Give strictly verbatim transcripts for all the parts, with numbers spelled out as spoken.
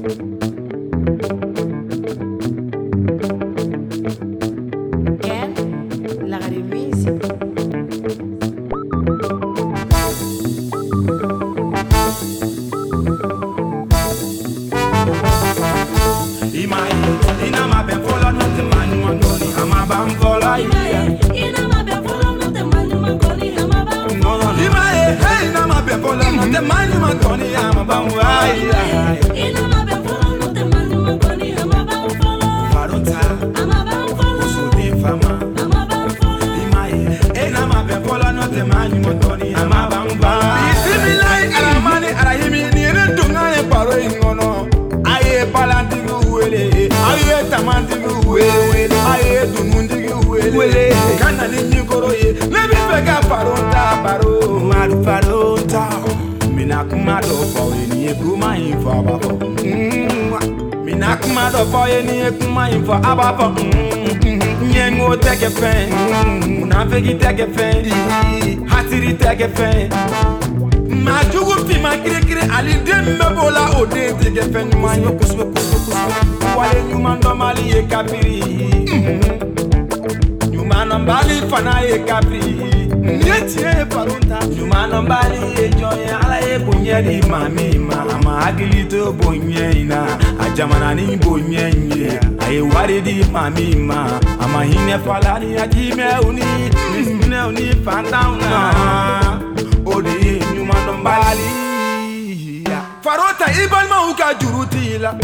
Jamanani bonyenye aye waridi mamima ama hine falani ajime uni misne uni fandauna odi nyuma ndombali farota ibalma uka jurutila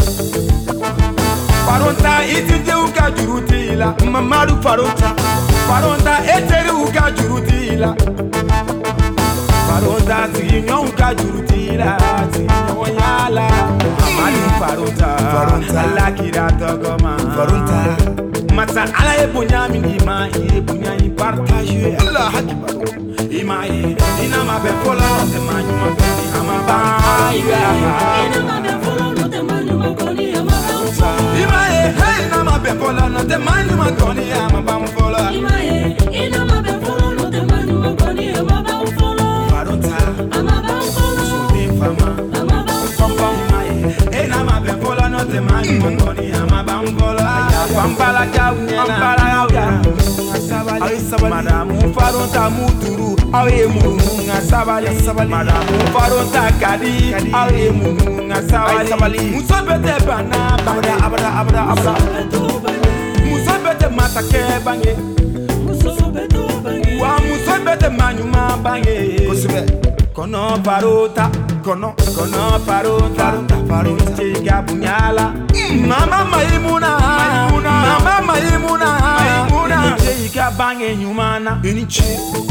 farota itije uka jurutila mamaru farota farota eteri uka jurutila farota tinyo uka jurutila tinyo yala amali farota ala kira togoma farota mata ala e bunyami ima e bunyani partage Allah hakiba ima e ina ma be fola te manyu ma be ama ba ina ma be fola no te manyu ma koni ama ba ima e hey ina ma be fola no te manyu ma koni ama ba fola ima e ina ma be fola no te manyu ma koni ama ba fola farota ama ba fola so ni fama ama ba fola ima e ina ma be fola no te manyu ma koni ama ba fola pambala ka pambala ka sabali sabali madamu farota muturu awe munga sabali sabali madamu farota kadi awe munga sabali sabali musabete bana abada abada abada abada musabete matake bange musabete bange wa musabete manyuma bange kosibe kono farota kono kono farota farota chiga bunyala mama maimuna mama maimuna maimuna chiga bange nyumana inichi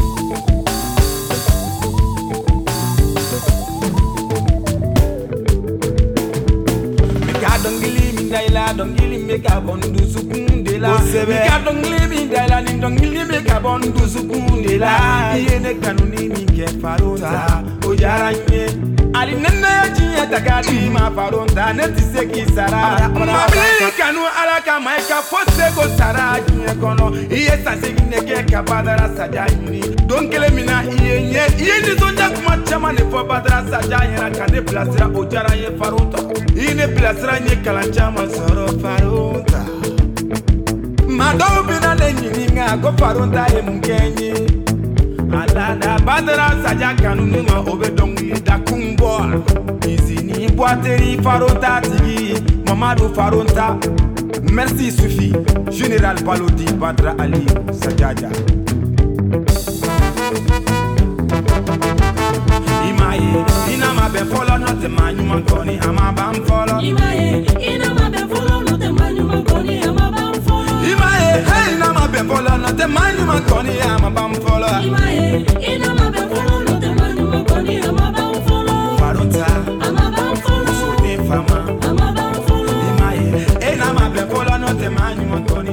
dongili mi daila dongili me ka bondu sukundela mi ka dongili mi daila ni dongili me ka bondu sukundela yene kanuni mi ke farota o jaranye ali nenne jinya takadi ma farota ne tiseki sara mami kanu ala ka mai ka fose go sara jinya kono iye sasegi ne ke ka badara sajani donkele mina iye nye iye ni zonja kuma chama ne fo badara sajani na kane plasira o jaranye farota ine plasira nye kalanchama soro farota madobi na lenyini nga go farota e mungenyi alada badara saja kanunu ma obe dongi da kumbo izini boateri farota tigi Mamadou farota merci suffit général Balodi Badra Ali Sajaja imaye ina ma be follow not the man you man koni ama bam follow imaye ina ma be follow not the man you man koni ama bam follow imaye hey ina ma be follow not the man you man koni ama bam follow imaye ina ma be follow not the man you man koni ama bam follow farota ama bam follow so de fama ama bam follow imaye ina ma be follow not the man you man koni